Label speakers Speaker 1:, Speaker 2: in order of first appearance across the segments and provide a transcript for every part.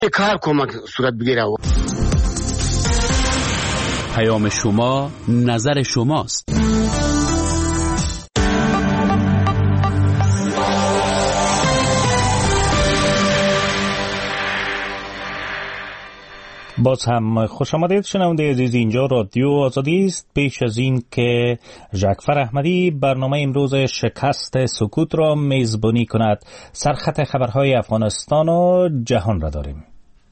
Speaker 1: کار کمک صورت بگیره.
Speaker 2: پیام شما نظر شماست.
Speaker 3: باز هم خوش آمدید شنونده عزیز، اینجا رادیو آزادی است. پیش از این که جعفر احمدی برنامه امروز شکست سکوت را میزبانی کند، سرخط خبرهای افغانستان و جهان را داریم.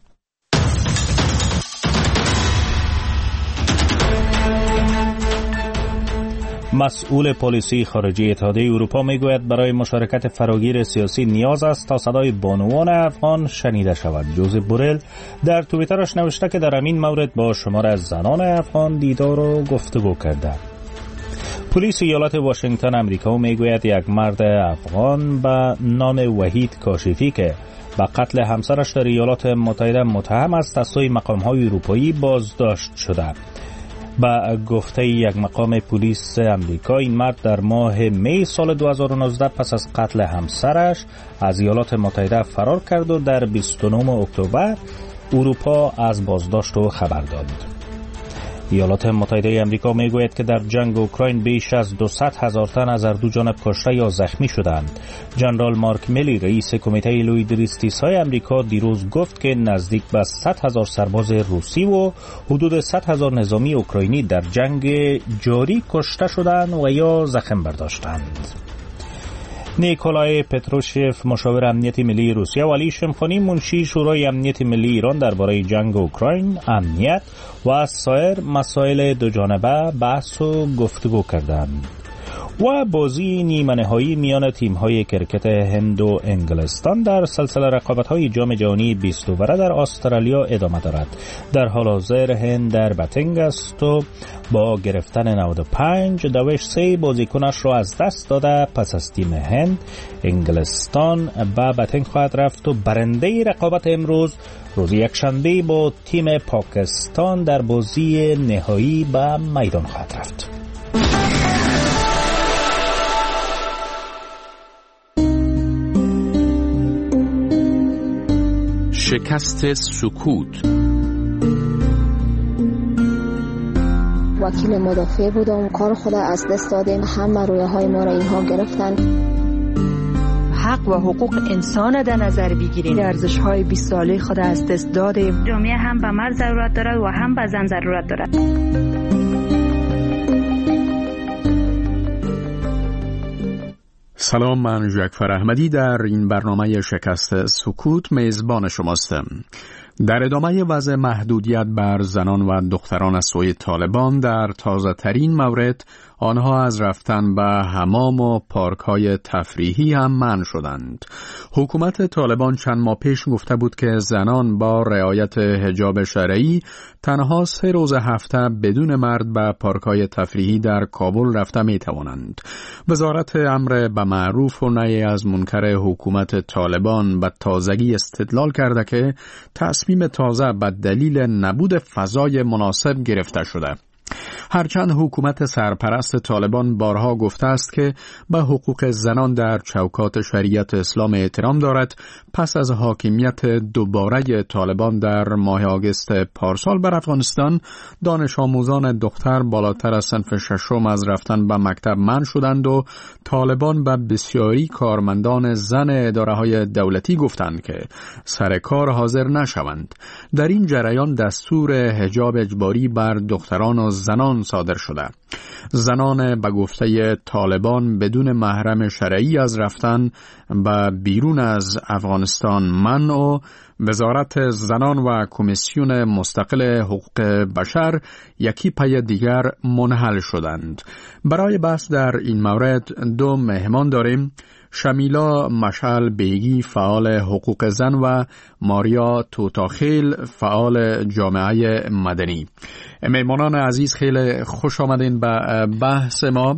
Speaker 3: مسئول پلیسی خارجی اتحادیه اروپا میگوید برای مشارکت فراگیر سیاسی نیاز است تا صدای بانوان افغان شنیده شود. جوزف بورل در توییترش نوشته که در این مورد با شمار از زنان افغان دیدار و گفتگو کرده. پلیس ایالت واشنگتن آمریکا میگوید یک مرد افغان به نام وحید کاشفی که به قتل همسرش در ایالات متحده متهم است از سوی مقام‌های اروپایی بازداشت شده. با گفته یک مقام پلیس امریکا، این مرد در ماه می سال 2019 پس از قتل همسرش از ایالات متحده فرار کرد و در 29 اکتبر اروپا از بازداشت او خبر داد. ایالات متحده آمریکا میگوید که در جنگ اوکراین بیش از 200,000 تن از هر دو جانب کشته یا زخمی شدند. جنرال مارک میلی، رئیس کمیته لویدریستیس‌های آمریکا، دیروز گفت که نزدیک به 100,000 سرباز روسی و حدود 100,000 نظامی اوکراینی در جنگ جاری کشته شدند و یا زخم برداشتند. نیکولای پتروشف، مشاور امنیت ملی روسیه، و علی شمخانی، منشی شورای امنیت ملی ایران، درباره جنگ اوکراین، امنیت و سایر مسائل دوجانبه بحث و گفتگو کردند. و بازی نیمه نهایی میان تیم‌های کرکت هند و انگلستان در سلسله رقابت‌های جام جهانی 20 اوره در استرالیا ادامه دارد. در حال حاضر هند در بتنگ است و با گرفتن 95-3 بازیکنش را از دست داده. پس از تیم هند، انگلستان به بتنگ خواهد رفت و برنده رقابت امروز روز یکشنبه با تیم پاکستان در بازی نهایی به میدان خواهد رفت.
Speaker 2: شکست سکوت.
Speaker 4: وکیل مدافع بودم، کار خود از دست دادیم، همه رویاهای ما را اینها گرفتن.
Speaker 5: حق و حقوق انسان در نظر بگیریم، ارزش‌های 20 ساله خود از دست دادیم.
Speaker 6: جامعه هم به مرد ضرورت دارد و هم به زن ضرورت دارد.
Speaker 7: سلام، من جعفر احمدی در این برنامه شکست سکوت میزبان شماستم. در ادامه وضع محدودیت بر زنان و دختران از سوی طالبان، در تازه ترین مورد آنها از رفتن به حمام و پارک های تفریحی هم منع شدند. حکومت طالبان چند ماه پیش گفته بود که زنان با رعایت حجاب شرعی تنها 3 روز هفته بدون مرد به پارک های تفریحی در کابل رفته می توانند. وزارت امر به معروف و نهی از منکر حکومت طالبان به تازگی استدلال کرده که تصمیم تازه به دلیل نبود فضای مناسب گرفته شده. هرچند حکومت سرپرست طالبان بارها گفته است که به حقوق زنان در چوکات شریعت اسلام احترام دارد، پس از حاکمیت دوباره طالبان در ماه آگوست پارسال بر افغانستان، دانش آموزان دختر بالاتر از صنف 6 از رفتن به مکتب منع شدند و طالبان به بسیاری کارمندان زن اداره‌های دولتی گفتند که سر کار حاضر نشوند. در این جریان دستور حجاب اجباری بر دختران و زنان صادر شده. زنان به گفته طالبان بدون محرم شرعی از رفتن به بیرون از افغانستان منع و وزارت زنان و کمیسیون مستقل حقوق بشر یکی پی دیگر منحل شدند. برای بحث در این مورد 2 مهمان داریم: شمیلا مشعل بیگی، فعال حقوق زن، و ماریا توتاخیل، فعال جامعه مدنی. مهمانان عزیز، خیلی خوش آمدین به بحث ما.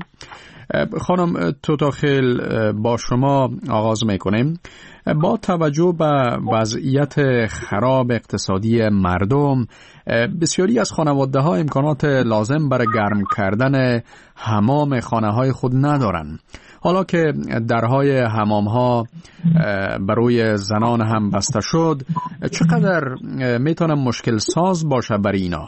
Speaker 7: خانم توتاخیل، با شما آغاز میکنیم. با توجه به وضعیت خراب اقتصادی مردم، بسیاری از خانواده ها امکانات لازم برای گرم کردن حمام خانه های خود ندارند. حالا که درهای حمام‌ها برای زنان هم بسته شد، چقدر میتونه مشکل ساز باشه برای اینا؟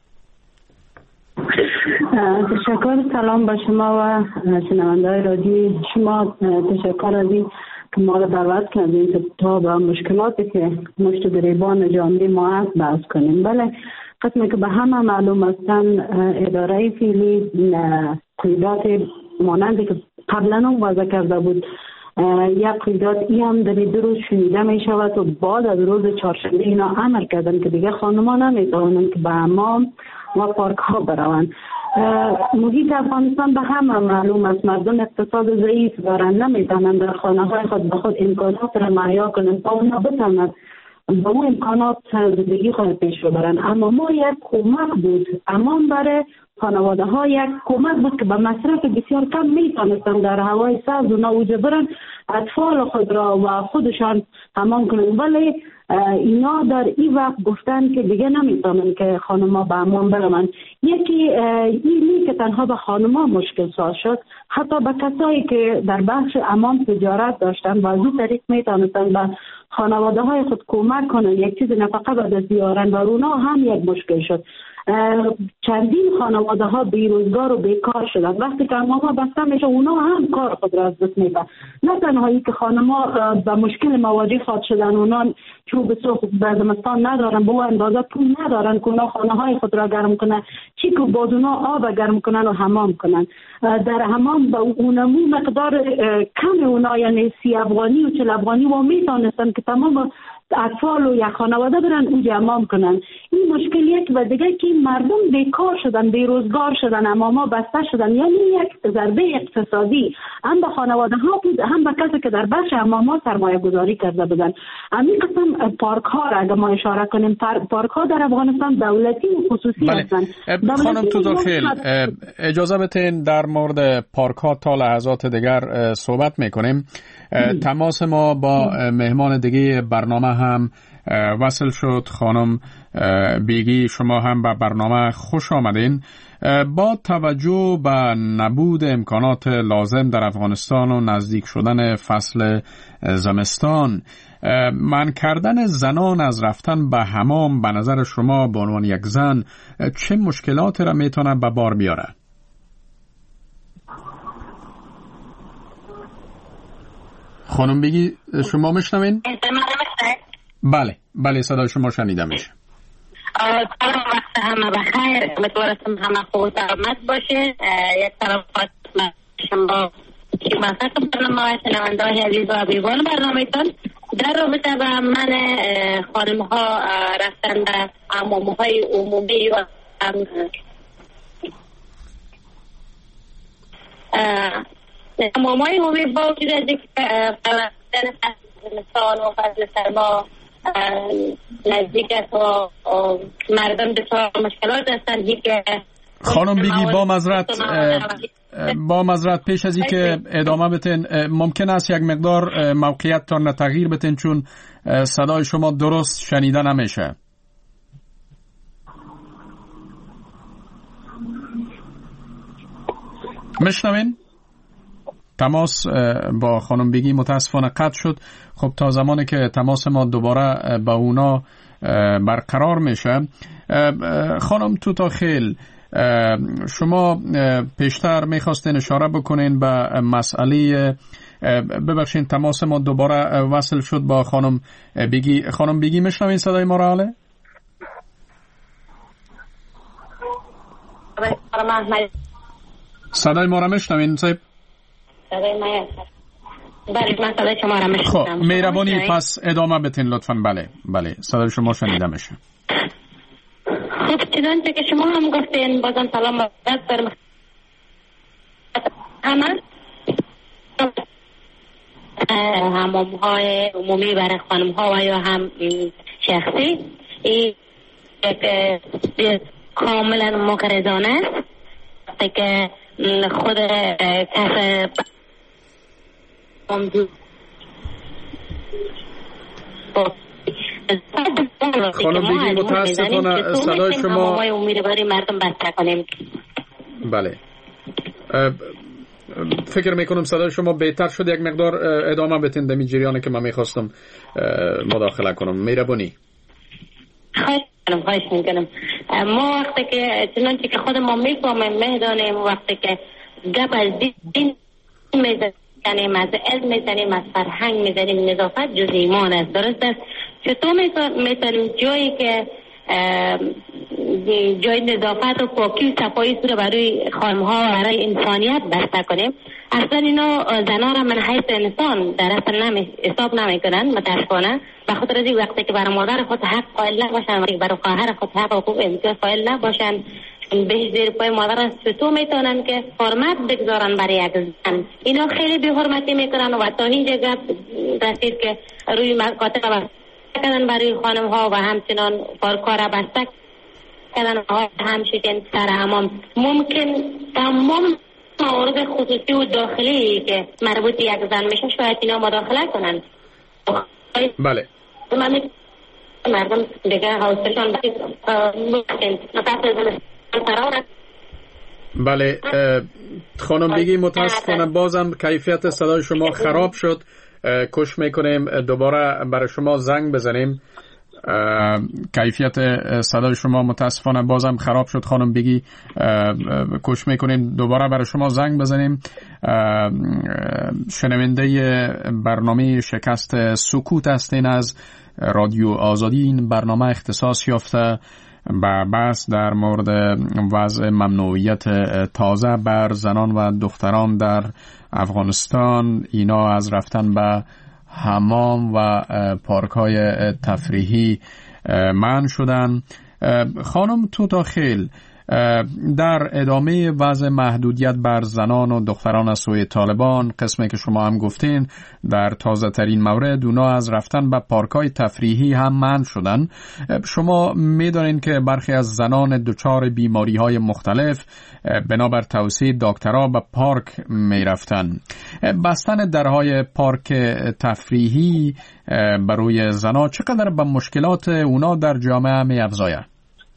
Speaker 8: تشکر. سلام با شما و شنونده‌های رادیو شما. تشکر از این که ما را دعوت کردین تا با مشکلاتی که مشت گریبان جامعه ما هست بحث کنیم. بله، قسمی که به همه معلوم هستن اداره فعلی قیدات مانندی که قبلا هم وضع کرده بود، یک قیدات ای هم در 2 روز شنیده می شود و بعد از روز چهارشنبه اینا امر کردن که دیگه خانمان نمیتوانند که به حمام و پارک ها بروند. محیط افغانستان به همه معلوم است، مردم اقتصاد ضعیف دارند، نمیتونند در خانه های خود به خود امکانات را مهیا کنند تا اونا بتوانند با اون امکانات زندگی خود پیش ببرند. اما ما یک کمک بود، امان برای خانواده ها یک کمک بود که به مصرف بسیار کم میتونستند در هوای سبز و نوجه برن اطفال خود را و خودشان حمام کنند. ولی اینا در این وقت گفتن که دیگه نمیتونن که خانما به حمام برن. یکی اینی که تنها به خانما مشکل ساز شد، حتی به کسایی که در بخش حمام تجارت داشتن و از اون طریق میتونستن به خانواده های خود کمک کنن، یک چیز نفقه به دست بیارن، و اونا هم یک مشکل شد. چندین خانواده ها بیروزگار و بیکار شدن. وقتی که حمام ها بسته میشه اونا هم کار خود را از دست میدن. نه تنهایی که خانما به مشکل مواجه خواهد شدن، اونا چوب سوخت به زمستان ندارن، به اندازه پول ندارن که اونا خانه های خود را گرم کنن، چی که باز اونا آب گرم کنن و حمام کنن. در حمام به اونمو مقدار کم اونا، یعنی 30 افغانی و 40 افغانی و میتونستن که تمام اطفال و یک خانواده برن اونجا حمام کنن. این مشکلیه که و دیگه که مردم بیکار شدن، بیروزگار شدن، حمام‌ها بسته شدن، یعنی یک ضربه اقتصادی هم به خانواده ها بود، هم به کسی که در بخش حمام‌ها سرمایه گذاری کرده بودن. همین قسم پارک ها را اگه ما اشاره کنیم، پارک ها در افغانستان دولتی و خصوصی هستند.
Speaker 7: خانم تو داخل اجازه بتین در مورد پارک ها تا لحظات دیگر صحبت میکنیم. تماس ما با مهمان دیگه برنامه هم وصل شد. خانم بیگی، شما هم به برنامه خوش آمدین. با توجه به نبود امکانات لازم در افغانستان و نزدیک شدن فصل زمستان، منع کردن زنان از رفتن به حمام به نظر شما به عنوان یک زن چه مشکلاتی را میتونه به بار بیاره؟ خانم بگی شما میشنوین؟ بله صدای شما شنیده میشه.
Speaker 9: وقت همه بخیر، امیدوارم همه خوب سلامت باشه. یک طرف شما که مثلا برنامه شنونده های عزیز و حبیبان برنامه‌تان در رابطه با من خانم ها رفتن به حمام های عمومی و حمام های عمومی با وجود از اینکه زمستان و فصل سرما نزدیک است و مردم بسیار مشکلات هستند.
Speaker 7: خانم بگی با معذرت پیش از اینکه ادامه بتین، ممکن است یک مقدار موقعیت تان تغییر بتین چون صدای شما درست شنیده نمیشه. میشنوین؟ تماس با خانم بیگی متاسفانه قطع شد. خب تا زمانی که تماس ما دوباره با اونا برقرار میشه، خانم توتاخیل، شما پیشتر میخواستین اشاره بکنین به مسئله، ببخشین تماس ما دوباره وصل شد با خانم بیگی. خانم بیگی میشنوین صدای ما را حاله؟ صدای ما را میشنوین صاحب؟ خب مهربانی پس ادامه بتین لطفاً. بله صدای شما شنیده میشه.
Speaker 9: خب چنانچه که شما هم گفتین، بازم سلام دارم همه حمام های عمومی برای خانم ها و یا هم شخصی کاملا مقرضانه است که خود کس
Speaker 7: خانم بیگی متاسفانه صدای شما
Speaker 9: مردم بسته کنیم.
Speaker 7: بله فکر میکنم صدای شما بهتر شد. یک مقدار ادامه بتین در جریانی که من میخواستم مداخله کنم. مهربانی.
Speaker 9: خواهش میکنم. ما وقتی که چنانچه که خود ما میفهمیم میدانیم، وقتی که گپ از دین میزنیم، از علم میزنیم، از فرهنگ میزنیم، نظافت جز ایمان است. درست است؟ چطور میتونیم جایی که جای نظافت و پاکی و صفایی رو برای خانم‌ها و برای انسانیت بسته کنیم؟ اصلا اینا زنها را من حیث انسان در اصل حساب نمیکنن متاسفانه، به خاطر از این وقتی که برای مادر خود حق قائل نباشن، وقتی برای خواهر خود حق و حقوق امتیاز قائل نباشن، به زیر پای مادر است، چطور میتونن که حرمت بگذارن برای یک زن؟ اینا خیلی بی حرمتی میکنن و تا اینجا گپ رسید که روی مکاتب کردن برای خانم ها و همچنان پارک‌ها را بسته کردن و همچنین سر حمام. ممکن تمام موارد خصوصی و داخلی که مربوط یک زن میشه شاید اینا مداخله کنن.
Speaker 7: بله.
Speaker 9: مردم دیگه حوصله‌شان
Speaker 7: بله خانم بگی متاسفانه بازم کیفیت صدای شما خراب شد. کوشش میکنیم دوباره برای شما زنگ بزنیم. کیفیت صدای شما متاسفانه بازم خراب شد خانم بگی. کوشش میکنیم دوباره برای شما زنگ بزنیم. شنونده برنامه شکست سکوت هستین از رادیو آزادی. این برنامه اختصاص یافته به بحث در مورد وضع ممنوعیت تازه بر زنان و دختران در افغانستان. اینا از رفتن به حمام و پارک‌های تفریحی منع شدن. خانم توتاخیل، در ادامه وضع محدودیت بر زنان و دختران از سوی طالبان، قسمی که شما هم گفتین در تازه ترین مورد اونا از رفتن به پارک‌های تفریحی هم منع شدن. شما می‌دانید که برخی از زنان دچار بیماری‌های مختلف بنابر توصیه دکترها به پارک می‌رفتن. بستن درهای پارک تفریحی برای زنان چقدر به مشکلات اونا در جامعه می‌افزاید؟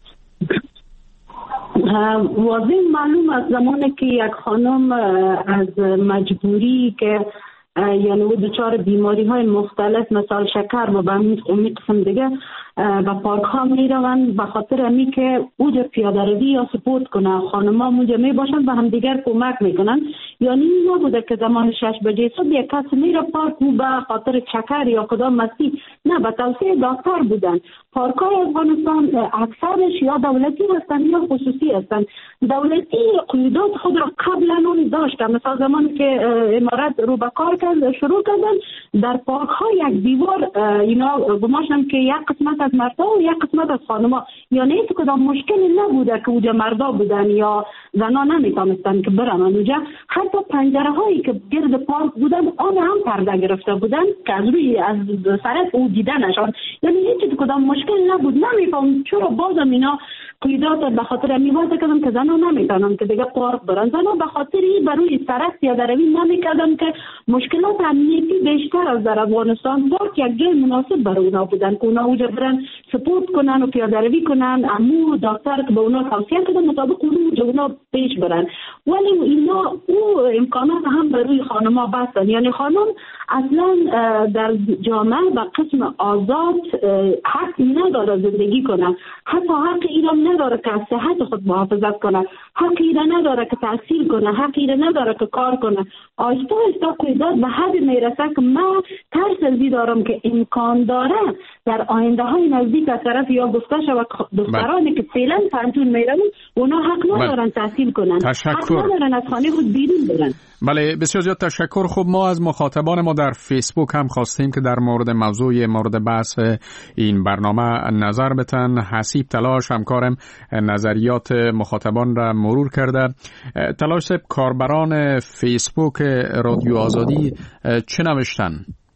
Speaker 8: واضح معلوم از زمانی که یک خانم از مجبوری که یعنی او دچار بیماری های مختلف مثل شکر و به همین قسم دیگه و پارک ها می روند، به خاطر امی که اوجا پیاده روی یا سپورت کنه، خانم ها اونجا می باشند و هم دیگر کمک می کنند. یعنی این نبوده که زمان 6 بجه صبح یک کس می را پارک و به خاطر شکر یا کدام مستی، نه، به توصیه دکتر بودن. پارک های افغانستان اکثرش یا دولتی هستند یا خصوصی هستند. دولتی قیودات خود را قبلا اون داشتن، مثلا زمانی که امارت رو به کار شروع کردن در پارک ها یک دیوار اینا گماشتن که یک قسمت از مردا و یک قسمت از خانما، یعنی هیچ کدام مشکلی نبوده که اونجا مردا بودن یا زنا نمیتونستن که برن اونجا. حتی پنجره هایی که گرد پارک بودن آن هم پرده گرفته بودن که از روی از سرت او دیدنشان، یعنی هیچ کدام مشکل نبود. نمیفهم چرا بازم اینا قیودات به خاطر میوازه کردن که زنا نمیتونن که دیگه پارک برن. زنا به خاطر بروی سرک پیاده روی نمیکردن که مشکلات امنیتی بیشتر از در افغانستان. پارک یک جای مناسب برای اونا بودن که اونا اونجا برن سپورت کنن و پیاده روی کنن. امو دکتر که به اونا توصیه کردن مطابق اونا پیش برن. ولی اینا او امکانات هم برای خانم‌ها بستن. یعنی خانم اصلا در جامعه به قسم آزاد حق نداره زندگی کنه، حتی حق ایران نداره که از صحت خود محافظت کنه، حق ایران نداره که تحصیل کنه، حق ایران نداره که کار کنه. آهسته آهسته قیودات به حد میرسه که من ترس ازی دارم که امکان داره در آینده های نزدیک از طرف یا گفته شود دخترانی که فعلا پانتون میرن اونا حق ندارن تحصیل کنن، حق ندارن از خانه خود بیرون برن.
Speaker 7: بله، بسیار زیاد تشکر. خب ما از مخاطبان ما در فیسبوک هم خواستیم که در مورد موضوع مورد بحث این برنامه نظر بتن. حسیب تلاش همکارم نظریات مخاطبان را مرور کرده. تلاش صاحب، کاربران فیسبوک رادیو آزادی چه نوشتن؟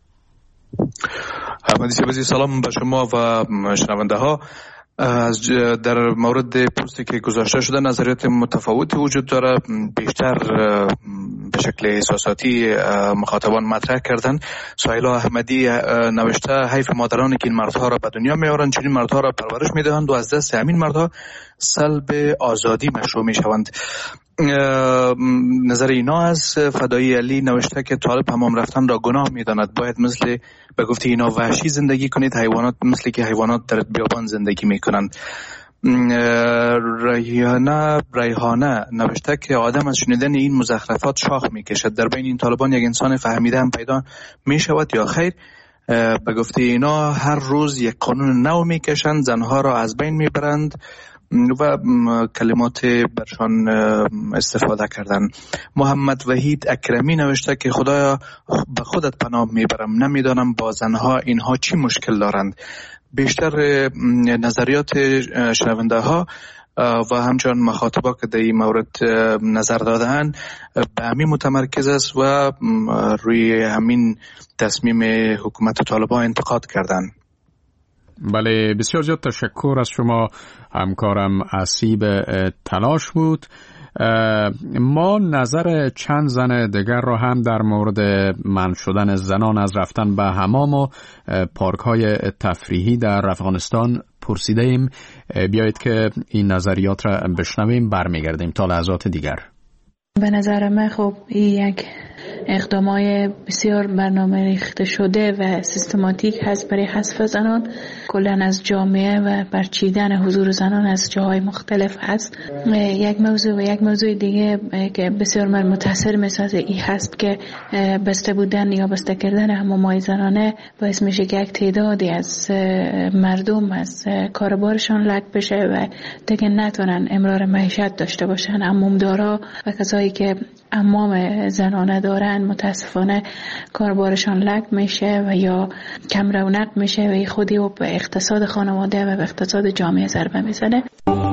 Speaker 10: احمدی سیبزی، سلام به شما و شنونده ها. در مورد پستی که گذاشته شده نظریات متفاوتی وجود داره. بیشتر به شکل احساساتی مخاطبان مطرح کردن. سهیلا احمدی نوشته حیف مادرانی که این مردها را به دنیا میارند، چنین مردها را پرورش میدهند و از دست همین مردها سلب آزادی مشروع میشوند. نظر اینا از فدایی علی نوشته که طالب حمام رفتن را گناه میداند، باید مثل به گفته اینا وحشی زندگی کنید، حیوانات مثل که حیوانات در بیابان زندگی میکنند. ریحانه نوشته که آدم از شنیدن این مزخرفات شاخ میکشد، در بین این طالبان یک انسان فهمیده هم پیدا میشود یا خیر؟ به گفته اینا هر روز یک قانون نو میکشند، زنها را از بین میبرند و کلمات برشان استفاده کردن. محمد وحید اکرمی نوشته که خدایا به خودت پناه میبرم، نمیدانم با زنها اینها چی مشکل دارند. بیشتر نظریات شنونده ها و همچنان مخاطبا که در این مورد نظر دادن به همین متمرکز است و روی همین تصمیم حکومت طالبان انتقاد کردن.
Speaker 7: بله، بسیار زیاد تشکر از شما همکارم اسیب تلاش بود. ما نظر چند زن دیگر را هم در مورد منع شدن زنان از رفتن به حمام و پارک های تفریحی در افغانستان پرسیده ایم. بیایید که این نظریات را بشنویم، برمیگردیم تا لحظات دیگر.
Speaker 11: به نظر من خب این یک اقدامای بسیار برنامه ریخته شده و سیستماتیک هست برای حذف زنان کلاً از جامعه و برچیدن حضور زنان از جاهای مختلف هست. یک موضوع دیگه که بسیار من متاثر میسازه این هست که بسته بودن یا بسته کردن حمام‌های زنانه باعث میشه که یک تعدادی از مردم از کاربارشان لگ بشه و دیگه نتونن امرار معیشت داشته باشن. حمامدارا و کسایی که حمام زنانه دارن متاسفانه کاربارشان لگ میشه و یا کم رونق میشه و خودی و به اقتصاد خانواده و به اقتصاد جامعه ضربه میزنه.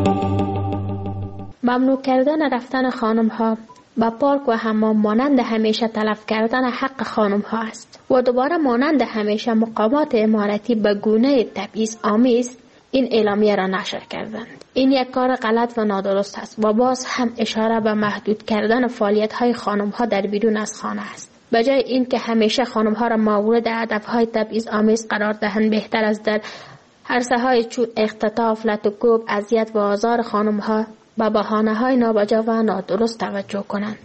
Speaker 12: ممنوع کردن رفتن خانم ها به پارک و حمام مانند همیشه تلف کردن حق خانم ها است و دوباره مانند همیشه مقامات امارتی به گونه تبعیض آمیز این اعلامیه را نشر کردند. این یک کار غلط و نادرست است و باز هم اشاره به محدود کردن فعالیت های خانم ها در بیرون از خانه است. به جای این که همیشه خانم ها را مورد هدف های تبعیض آمیز قرار دهند، بهتر است در عرصه های چون اختطاف، لطوکوب، اذیت و آزار خانم ها به بهانه های نابجا و نادرست توجه کنند.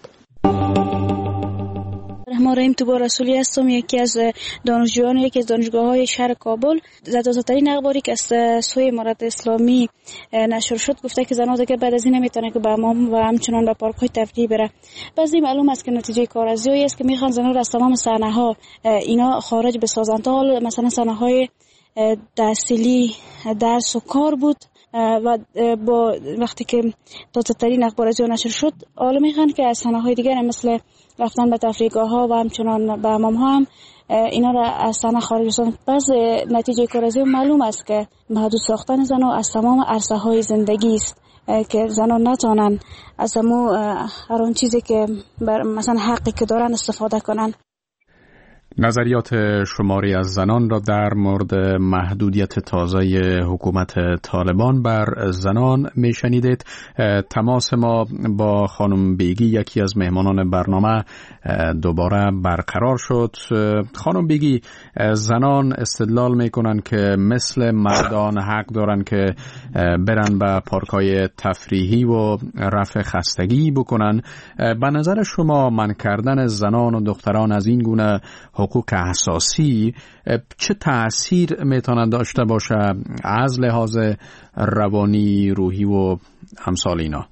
Speaker 13: ما رحیم توبا رسولی هستم، یکی از دانشجویان یکی از دانشگاه‌های شهر کابل. تازه‌ترین اخباری که از سوی امارت اسلامی نشر شد گفته که زنان دیگه بعد از این نمیتونه که به حمام و همچنان به پارک‌های تفریحی بره. بعضی معلوم است که نتیجه کارآزمایی است که میخوان زنان را از تمام صحنه‌ها اینا خارج بسازند. تا حالا مثلا صحنه‌های تحصیلی، درس و کار بود و با وقتی که تازه‌ترین اخبار از نشر شد حالا میخوان که از صحنه‌های دیگر مثل رفتن به تفریحگاه‌ها و همچنان به حمام‌ها هم اینا را از صحنه خارج بسازند. پس نتیجه کارآزمایی معلوم است که محدود ساختن زنان از تمام عرصه‌های زندگی است که زنان نتوانند از هر اون چیزی که مثلا حقی که دارن استفاده کنن.
Speaker 7: نظریات شماری از زنان را در مورد محدودیت تازه حکومت طالبان بر زنان میشنیدید. تماس ما با خانم بیگی، یکی از مهمانان برنامه، دوباره برقرار شد. خانم بیگی، زنان استدلال میکنن که مثل مردان حق دارن که برن به پارک‌های تفریحی و رفع خستگی بکنن. به نظر شما منع کردن زنان و دختران از این گونه حقوق اساسی چه تأثیر میتونه داشته باشه از لحاظ روانی، روحی و امثال اینا؟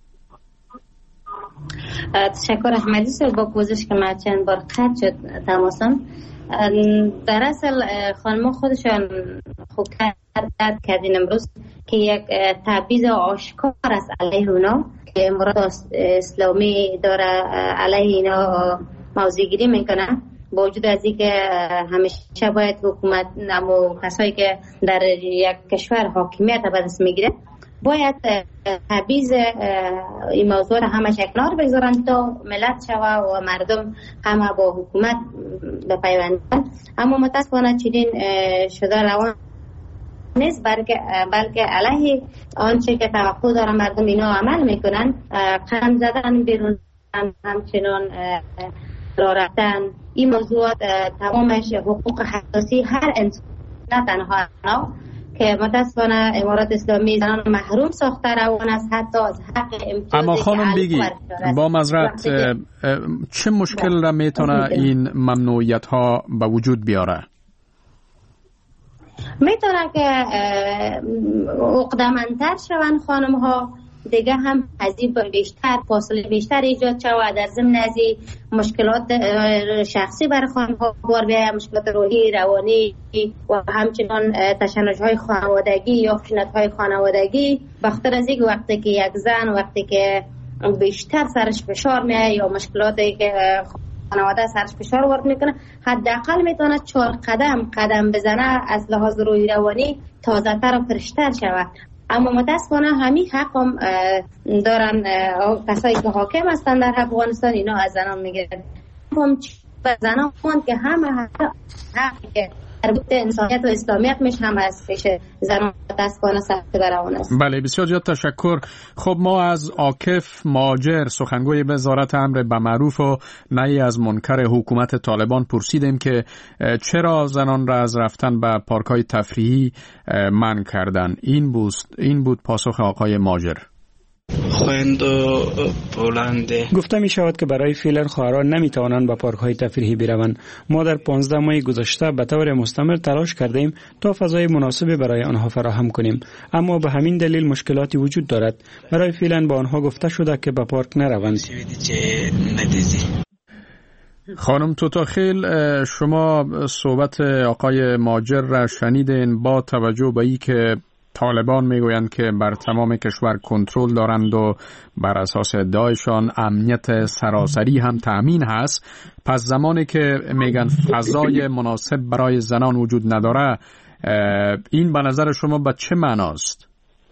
Speaker 9: تشکر احمدی صاحب. با پوزش که من چند بار قطع شد تماسم. در اصل خانم خودشان خوب کردین امروز که یک تبعیض آشکار است علیه اونا که امارات اسلامی داره علیه اینا موضع‌گیری میکنه. با وجود از اینکه همیشه باید حکومت نمو کسایی که در یک کشور حاکمیت به دست میگیره باید تبعیض این موضوع را همش کنار بگذارن تا ملت شوه و مردم همه با حکومت بپیوندن. اما متاسفانه چنین شده روان نیست، بلکه علیه آنچه که توقع دارن مردم اینا عمل میکنن. قدم زدن بیرون، همچنان راه رفتن، این موضوعات تمامش حقوق اساسی هر انسان، نه تنها اونا که متاسفانه امارات اسلامی زنان محروم ساخته روان است، حتی از حق امتیازی.
Speaker 7: اما خانم بگی با معذرت چه مشکل را میتونه این ممنوعیت ها به وجود بیاره؟
Speaker 9: میتونه که عقده‌مندتر شوند خانم ها، دیگه هم هزینه بیشتر، فاصله بیشتر ایجاد شود، در ضمن از مشکلات شخصی برای خانم ها بار بیاید، مشکلات روحی، روانی و همچنان تشنج‌های خانوادگی یا خشونت‌های خانوادگی. بخاطر از اینکه وقتی که یک زن وقتی که بیشتر سرش فشار میاد یا مشکلاتی که خانواده سرش فشار وارد میکنه، حداقل میتونه 4 قدم بزنه از لحاظ روحی روانی تازه‌تر و فرشتر شود. اما متاسفانه همین حق هم دارن کسایی که حاکم هستن در افغانستان، اینا از زنان میگیرن. هم زنان که همه حقی که مربوط به انسانیت و اسلامیت میشه هم از پیش زنان متاسفانه سخت برآورده است.
Speaker 7: بله بسیار زیاد تشکر. خب ما از عاکف ماجر سخنگوی وزارت امر بالمعروف و نهی از منکر حکومت طالبان پرسیدیم که چرا زنان را از رفتن به پارک‌های تفریحی منع کردن. این بود پاسخ آقای ماجر.
Speaker 14: گفته می شود که برای فعلا خواهران نمی توانند به پارک های تفریحی بروند. ما در 15 ماه گذشته به طور مستمر تلاش کردیم تا فضای مناسب برای آنها فراهم کنیم، اما به همین دلیل مشکلاتی وجود دارد. برای فعلا با آنها گفته شده که به پارک نروند.
Speaker 7: خانم توتاخیل، شما صحبت آقای ماجر را شنیدین. با توجه به اینکه طالبان میگویند که بر تمام کشور کنترل دارند و بر اساس ادعایشان امنیت سراسری هم تأمین هست، پس زمانی که میگن فضای مناسب برای زنان وجود نداره، این به نظر شما به چه معناست؟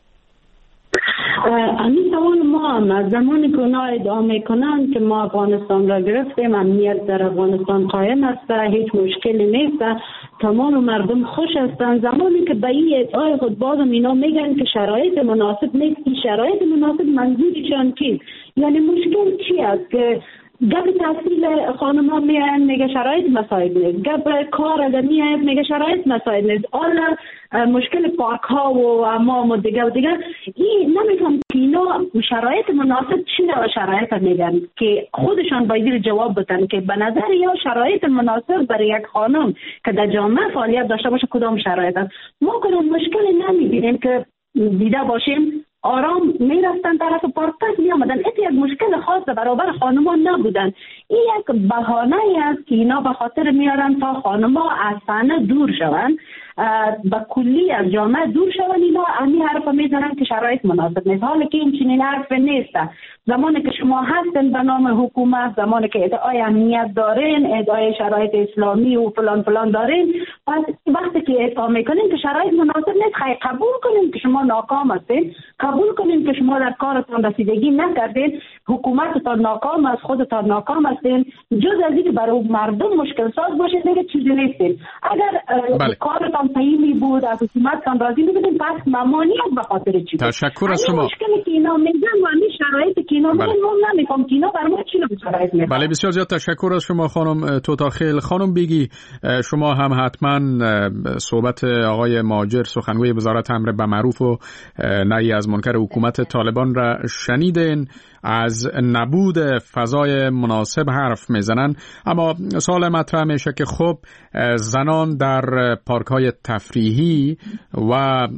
Speaker 8: همین سوال ما هم از زمانی که اونا ادعا میکنن که ما افغانستان را گرفتیم، امنیت در افغانستان قائم است، هیچ مشکلی نیست، تمام مردم خوش هستند، زمانی که به این ادعای خود بازم اینا میگن که شرایط مناسب نیست، شرایط مناسب منظورشان چیست؟ یعنی مشکل چی است که گپ تحصیل خانم ها میان میگه شرایط مساعد نیست، گپ کار اگر میاد میگه شرایط مساعد نیست، حالا مشکل پارک ها و امام و دیگه این نمیفهم که اینا شرایط مناسب چی نوع شرایط میگن که خودشان باید جواب بدن که به نظر یا شرایط مناسب برای یک خانم که در جامعه فعالیت داشته باشه کدام شرایط است. ما کدام مشکلی نمیبینیم که دیده باشیم آرام میرفتن طرف پارک می آمدن. یک مشکل خاص برابر خانما نبودن. این یک بهانه است که اینا به خاطر میارن تا خانما از صحنه دور شوند، با کلی از جامعه دور شوند. اینا همین حرف میزنن که شرایط مناسب نیست، حالا که این چنین حرف نیست. زمانی که شما هستن به نام حکومت، زمانی که ادعای امنیت دارین، ادعای شرایط اسلامی و فلان فلان دارین، پس وقتی که ادعا میکنین که شرایط مناسب نیست، خیلی قبول کنین که شما ناکام هستین، قبول کنین که شما در کارتان رسیدگی نکردین، حکومتتان ناکام است، خودتان ناکام هستین، جز از اینکه برای مردم مشکل ساز باشید دیگه چیزی نیستین. اگر کارتان صحیح بود، از حکومتتان راضی بودین، پس ممانعت به خاطر چی بود؟
Speaker 7: تشکر از شما.
Speaker 8: مشکلی که اینا میگن و همین شرایطی که اینا میگن ما نمیفهم که اینا برای ما چی رو شرایط میگن.
Speaker 7: بله بسیار زیاد تشکر از شما خانم توتاخیل. خانم بیگی، شما هم حتما صحبت آقای ماجر سخنگوی وزارت امر بالمعروف و نهی از منکر حکومت طالبان را شنیدین. از نبود فضای مناسب حرف میزنن، اما سوال مطرح میشه که خب زنان در پارک‌های تفریحی و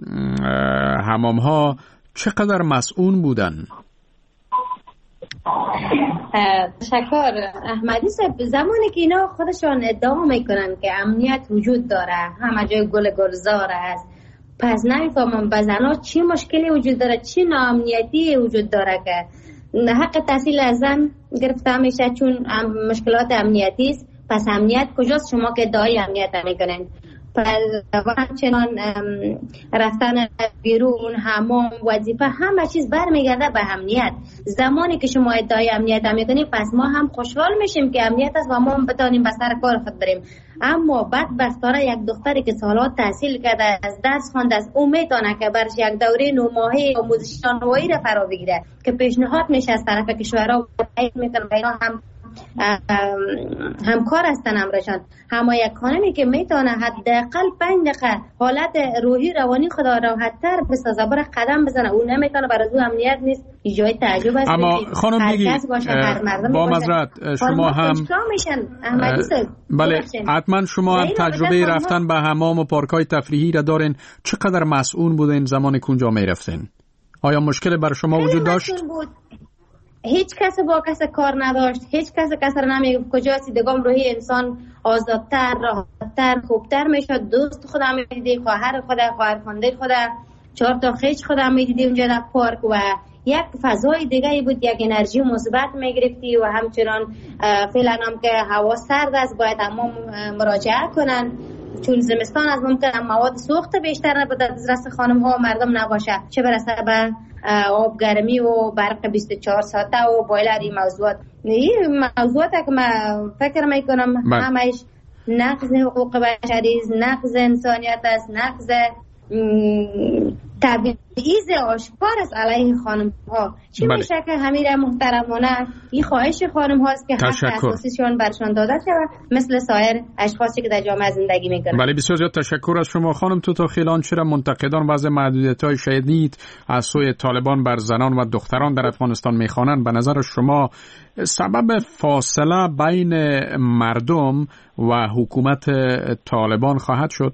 Speaker 7: حمام‌ها چقدر مسئول بودن؟
Speaker 9: تشکر احمدی صاحب. زمانی که اینا خودشان ادعا میکنن که امنیت وجود داره، همه جای گل گلزار است، پس نمیفهمم به زنها چی مشکلی وجود داره، چی ناامنیتی وجود داره که حق تحصیل از زن گرفته میشه چون مشکلات امنیتی است. پس امنیت کجاست شما که ادعای امنیت میکنین؟ و همچنان رفتن بیرون، حمام، وظیفه، همه چیز برمیگرده به امنیت. زمانی که شما ادعای امنیت میکنید پس ما هم خوشحال میشیم که امنیت است و ما هم بتانیم به سر کار خود بریم. اما بدبختانه یک دختری که سالات تحصیل کرده، از درس خوانده است، او میتونه که برش یک دوره 9 ماهه آموزش نانوایی را فرا بگیره که پیشنهاد میشه از طرف کشورها میکنه اینا هم
Speaker 15: همکار هستن امرشان. اما یک خانمی که میتونه حداقل 5 دقیقه حالت روحی روانی خدا راحت‌تر بسازه، بره قدم بزنه، اون نمیتونه، برای او امنیت نیست. جای تعجب است.
Speaker 7: اما خانم بگی با معذرت شما هم بله حتما شما هم تجربه رفتن به حمام و پارک‌های تفریحی را دارین. چقدر مسئول بودین زمانی که اونجا میرفتین؟ آیا مشکل بر شما وجود داشت؟
Speaker 15: هیچ کس با کس کار نداشت، هیچ کس را نمیگفت کجاست. دیگم روحی انسان آزادتر، راحتتر، خوبتر میشد. دوست خودم میدیدی، خواهر خودم، خواهرخوانده خودم، 4 تا خیش خودم میدیدی اونجا در پارک و یک فضای دیگه بود، یک انرژی مثبت میگرفتی. و همچنان فعلا هم که هوا سرد است باید تمام مراجعه کنن، چون زمستان از ممکن مواد سوخت بیشتر به دسترس خانم ها و مردم نباشه، چه برسه به آب گرمی و برق 24 ساعته و بایلر. این موضوعات که من فکر میکنم همش نقض حقوق بشری، نقض انسانیت است، نقض تبعیض آشکار است علیه خانم ها. چی میشه که همین محترمانه این خواهش خانم هاست که حق اساسیشون برشان داده شود مثل سایر اشخاصی که در جامعه زندگی میکنن.
Speaker 7: بله بسیار زیاد تشکر از شما خانم توتاخیلان. چرا منتقدان وضع محدودیت‌های شدید از سوی طالبان بر زنان و دختران در افغانستان میخوانند؟ به نظر شما سبب فاصله بین مردم و حکومت طالبان خواهد شد؟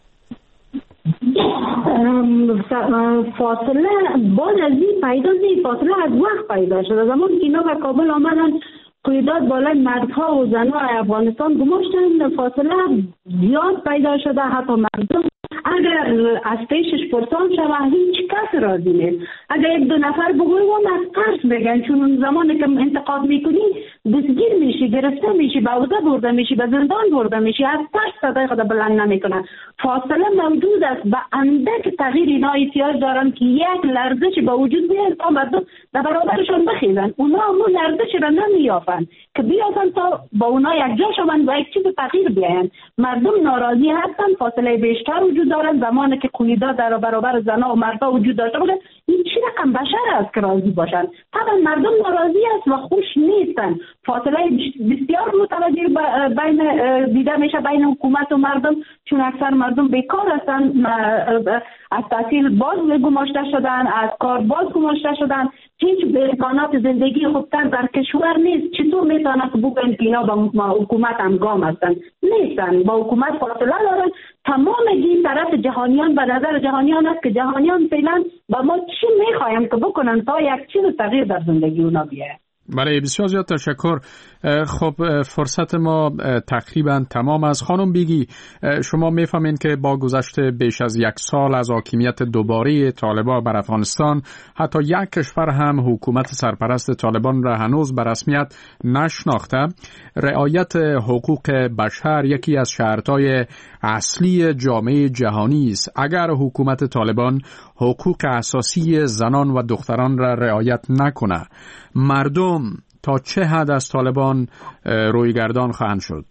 Speaker 8: فاصله بعد از این پیدا نیست، فاصله از وقت پیدا شده. زمان که اینا به کابل آمدن قیادات بالای مردها و زنها افغانستان گماشتن، فاصله زیاد پیدا شده. حتی مردم اگر از پیشش پرسان شود هیچ کس راضی نیست. اگر 1-2 نفر بگویم از ترس بگن، چون زمانی که انتقاد میکنی دستگیر میشی، گرفته میشی، به عهده برده میشی، به زندان برده میشی، از ترس صدای خود بلند نمیکنن. فاصله موجود است. به اندک تغییر اینا احتیاج دارن که یک لرزش به وجود بیاد تا مردم در برابرشون بخیزن. اونا همون لرزش را نمیافن که بیافن تا با اونا یک جا شون و یک چیز تغییر بیاین. مردم ناراضی هستن، فاصله بیشتر وجود دارن. زمانی که قیادات در برابر زنها و مردها وجود داشته باشه این چی رقم بشر است که راضی باشن؟ طبعا مردم ناراضی است و خوش نیستن. فاصله بسیار متوجه بین دیده میشه بین حکومت و مردم، چون اکثر مردم بیکار هستن، از تحصیل باز گماشته شدن، از کار باز گماشته شدن، هیچ امکانات زندگی خوبتر در کشور نیست. چطور میتونن که بگن که اینا با حکومت همگام هستن؟ نیستن، با حکومت فاصله دارن. تمام این طرف جهانیان به نظر جهانیان است که جهانیان فعلا با ما چی میخوایم که بکنن تا یک چیز تغییر در زندگی اونا بیاید.
Speaker 7: بله بسیار زیاد تشکر. خب فرصت ما تقریبا تمام است. خانم بیگی شما میفهمین که با گذشت بیش از 1 سال از حاکمیت دوباره طالبان بر افغانستان حتی یک کشور هم حکومت سرپرست طالبان را هنوز به رسمیت نشناخته. رعایت حقوق بشر یکی از شرطهای اصلی جامعه جهانی است. اگر حکومت طالبان حقوق اساسی زنان و دختران را رعایت نکنه، مردم تا چه حد از طالبان رویگردان خواهند شد؟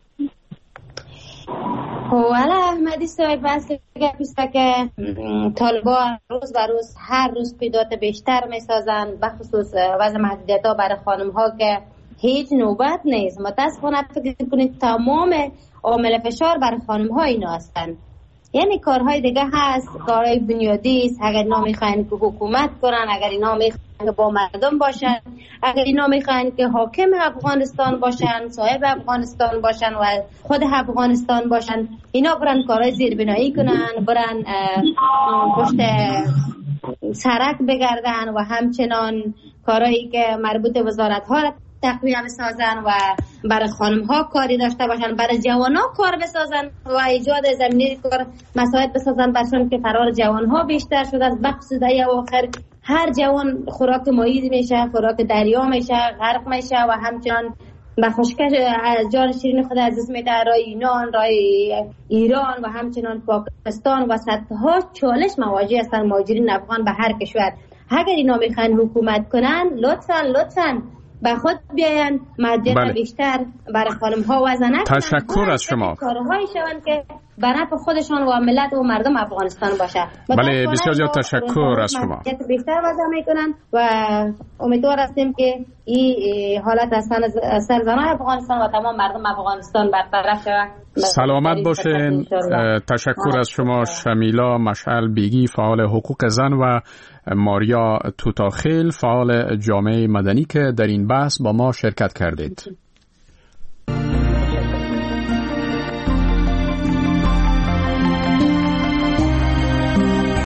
Speaker 15: والا احمدی صاحب بس که طالبان روز به روز هر روز قیادات بیشتر میسازن، بخصوص وضع محدودیت‌ها برای خانم ها که هیچ نوبت نیست. متاسفانه فکر کنید تمام عامل فشار برای خانم ها اینا هستن. یعنی کارهای دیگه هست، کارهای بنیادی است. اگر اینا میخواین که حکومت کنن، اگر اینا میخواین که با مردم باشن، اگر اینا میخواین که حاکم افغانستان باشن، صاحب افغانستان باشن و خود افغانستان باشن، اینا برن کارهای زیربنایی کنن، برن پشت سرک بگردن و همچنان کارهایی که مربوط وزارت ها تقویه بسازن و برای خانم ها کاری داشته باشن، برای جوان ها کار بسازن و ایجاد زمینه کار مساعد بسازن برشان که فرار جوان ها بیشتر شده است. بخصوص در آخر هر جوان خوراک مایید میشه، خوراک دریا میشه، غرق میشه و همچنان به خشکش جان شیرین خود عزیز میده. رای یونان، رای ایران و همچنان پاکستان و صدها چالش مواجه هستند مهاجرین افغان به هر کشور. اگر اینا میخوان حکومت کنن لطفاً به خود بیاین، مدیریت بیشتر برای خانم ها و زنان.
Speaker 7: تشکر از شما.
Speaker 15: کارهایی شوند که به نفع خودشان و ملت و مردم افغانستان باشه.
Speaker 7: بله، بسیار زیاد تشکر از شما.
Speaker 15: بیشتر وضع میکنن و امیدوار هستیم که این حالت از سرزنای افغانستان و تمام مردم افغانستان برطرف شود.
Speaker 7: سلامت باشین. تشکر از شما شمیلا مشعل بیگی، فعال حقوق زن، و ماریا توتاخیل، فعال جامعه مدنی که در این بحث با ما شرکت کردید.